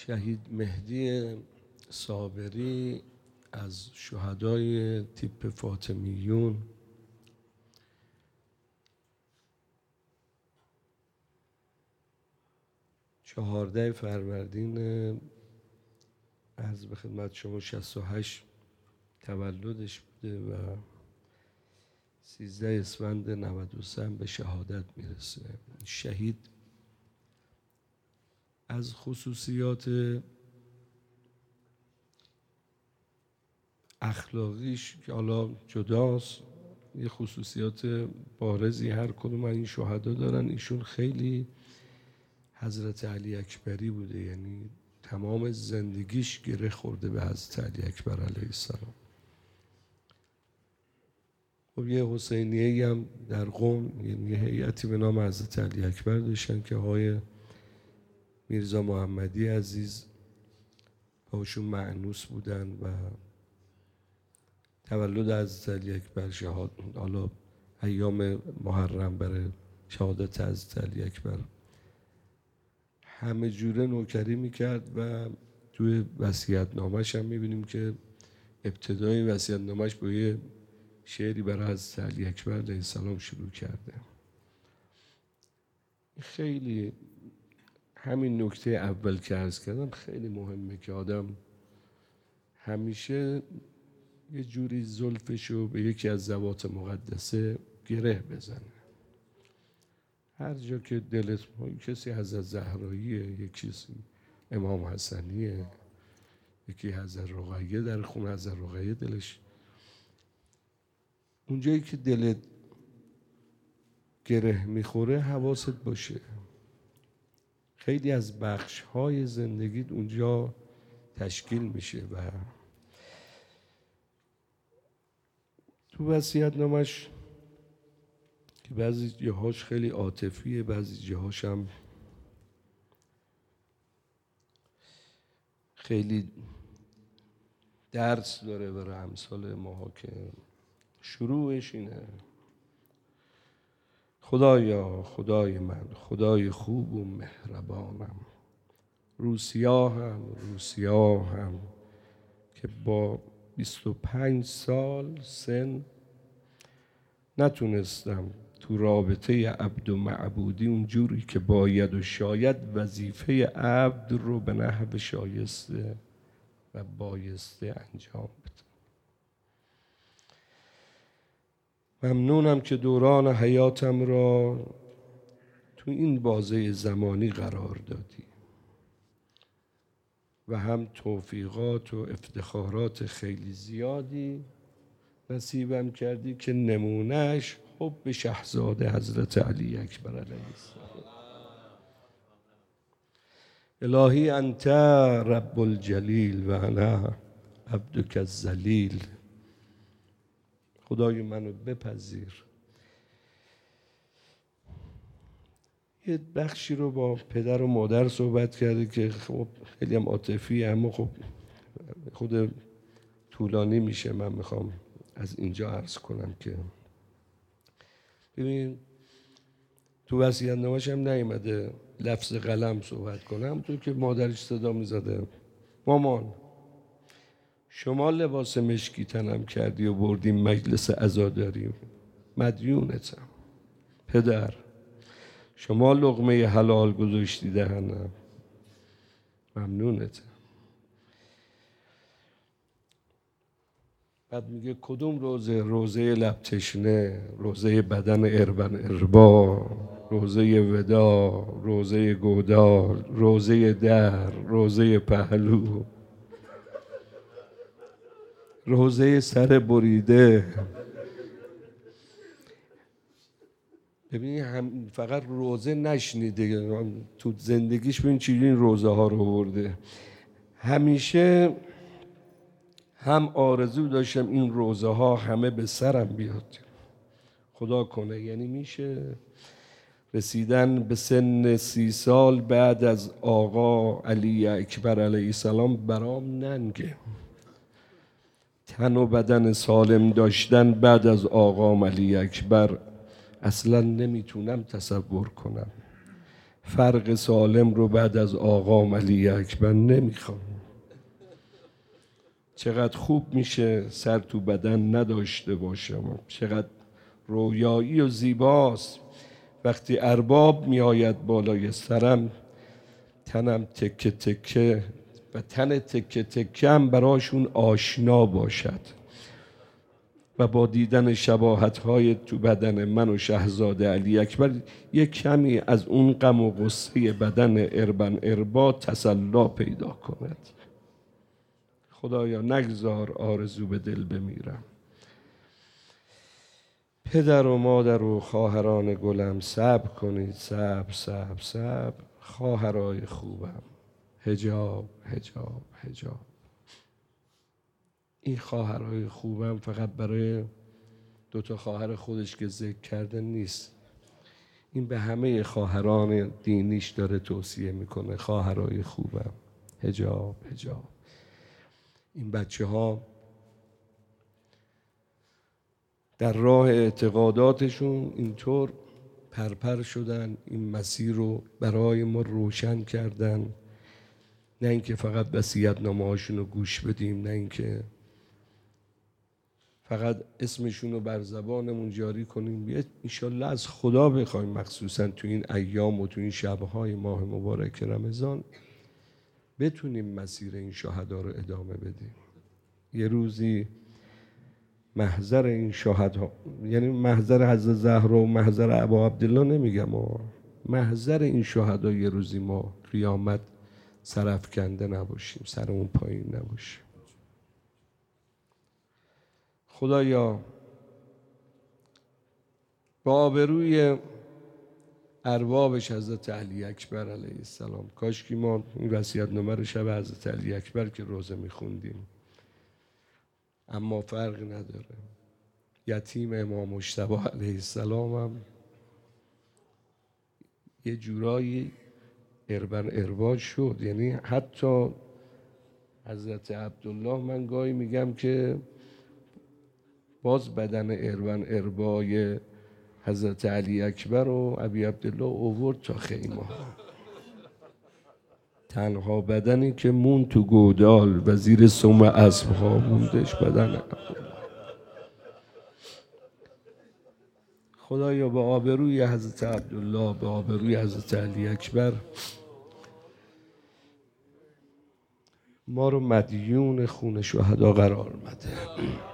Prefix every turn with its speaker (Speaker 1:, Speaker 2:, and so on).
Speaker 1: شهید مهدی صابری از شهدای تیپ فاطمیون چهارده فروردین عرض به خدمت شما 68 تولدش بوده و 13 اسفند 93 به شهادت میرسه. شهید از خصوصیات اخلاقیش که حالا جداست، یه خصوصیات بارزی هر کدوم این شهدا دارن. ایشون خیلی حضرت علی اکبری بوده، یعنی تمام زندگیش گره خورده به حضرت علی اکبر علیه السلام. خب یه حسینیه‌ای هم در قم، یعنی یه هیئتی به نام حضرت علی اکبر داشتن که آقای میرزا محمدی عزیز باشون مأنوس بودن و تولد حضرت علی اکبر حالا ایام محرم برای شهادت حضرت علی اکبر همه جوره نوکری میکرد و توی وصیت‌نامه‌ش هم میبینیم که ابتدای وصیت‌نامه‌اش با یه شعری برای حضرت علی اکبر علیه السلام شروع کرده. خیلی همین نکته اول که عرض کردم خیلی مهمه که آدم همیشه یه جوری زلفشو به یکی از ذوات مقدسه گره بزنه. هر جا که دلت کسی حضرت زهراییه، یکی امام حسنیه، یکی حضرت رقیه، در خون حضرت رقیه دلش، اونجایی که دلت گره میخوره حواست باشه. خیلی از بخش‌های زندگیت اونجا تشکیل میشه و تو وصیت‌نامه‌اش که بعضی جاهاش خیلی عاطفیه، بعضی جاهاش هم خیلی درس داره برای امثال ماها که شروعش اینه: خدایا خدای من، خدای خوب و مهربانم، روسیاهم که با 25 سال سن نتونستم تو رابطه عبد و معبودی اونجوری که باید و شاید وظیفه عبد رو به نحو شایسته و بایسته انجام بدم. ممنونم که دوران حیاتم را تو این بازه زمانی قرار دادی و هم توفیقات و افتخارات خیلی زیادی نصیبم کردی که نمونهش حب شهزاده حضرت علی اکبر علیه السلام. الهی انت رب الجلیل و انا عبدک الذلیل. خدای منو بپذیر. یه بخشی رو با پدر و مادر صحبت کرده که خب خیلی هم عاطفیه، اما خب خود طولانی میشه. من میخوام از اینجا عرض کنم که ببین تو وصیت‌نامه‌اش هم نیومده لفظ قلم صحبت کنم، تو که مادرش صدا میزده: مامان شما لباس مشکی تنم کردی و بردیم مجلس عزاداری، مدیونتم. پدر شما لقمه حلال گذاشتی دهنم، ممنونتم. بعد میگه کدوم روزه؟ روزه لب تشنه، روزه بدن اربن اربا، روزه ودا، روزه گودال، روزه در، روزه پهلو، روزه سر بریده. ببینید هم فقط روزه نشنیده، تو زندگیش ببین چجوری این روزه ها رو برده. همیشه هم آرزو داشتم این روزه ها همه به سرم بیاد. خدا کنه یعنی میشه رسیدن به سن 30 سال بعد از آقا علی اکبر علیه السلام برام ننگه. تن و بدن سالم داشتن بعد از آقا علی اکبر اصلا نمیتونم تصور کنم. فرق سالم رو بعد از آقام علی اکبر نمیخوام. چقدر خوب میشه سر تو بدن نداشته باشم، چقدر رویایی و زیباست وقتی ارباب میآید بالای سرم، تنم تکه تکه و تن تکه تکه هم براشون آشنا باشد و با دیدن شباهت‌های تو بدن من و شهزاده علی اکبر یک کمی از اون غم و غصه بدن اربن اربا تسلا پیدا کند. خدایا نگذار آرزو به دل بمیرم. پدر و مادر و خواهران گلم صبر کنید، صبر صبر صبر. خواهرای خوبم، حجاب حجاب حجاب. این خواهرای خوبم فقط برای 2 خواهر خودش که ذکر کرده نیست، این به همه خواهران دینیش داره توصیه میکنه. خواهرای خوبم، حجاب حجاب. این بچه ها در راه اعتقاداتشون اینطور پرپر شدن، این مسیر رو برای ما روشن کردن. نه اینکه فقط وصیت‌نامه‌هاشون رو گوش بدیم، نه اینکه فقط اسمشون رو بر زبانمون جاری کنیم. انشالله از خدا بخوایم مخصوصا تو این ایام و تو این شبهای ماه مبارک رمضان بتونیم مسیر این شهدا رو ادامه بدیم. یه روزی محضر این شهدا، یعنی محضر حضرت زهرا و محضر ابا عبدالله نمیگم، محضر این شهدا یه روزی ما قیامت سرافکنده نباشیم، سرمون پایین نباشیم. خدایا با آبروی اربابش حضرت علی اکبر علیه السلام، کاش که ما این وصیت‌نامه رو شب حضرت علی اکبر که روزه میخوندیم، اما فرق نداره. یتیم امام مجتبی علیه السلام هم یه جورایی اربن ارباج شد. یعنی حتی حضرت عبدالله، من گاهی میگم که باز بدن اربن اربای حضرت علی اکبر و ابی عبدالله اوورد تا خیمه. تنها بدنی که مون تو گودال و زیر سم اسبها موندش بدن عبدالله. خدایا به آبروی حضرت عبدالله، به آبروی حضرت علی اکبر ما رو مدیون خون شهدا قرار بده.